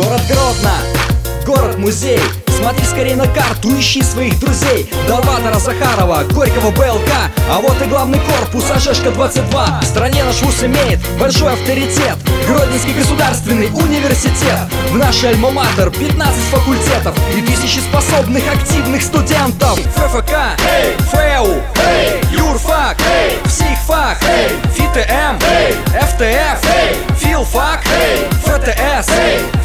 Город Гродно, город-музей. Смотри скорей на карту, ищи своих друзей. Доватора, Захарова, Горького, БЛК. А вот и главный корпус, Ожешка 22. В стране наш вуз имеет большой авторитет. Гродненский государственный университет. В нашей альма-матер 15 факультетов и тысячи способных активных студентов. ФФК, ФЭУ, юрфак, психфак, ФИТМ, ФТФ, филфак, ФТС,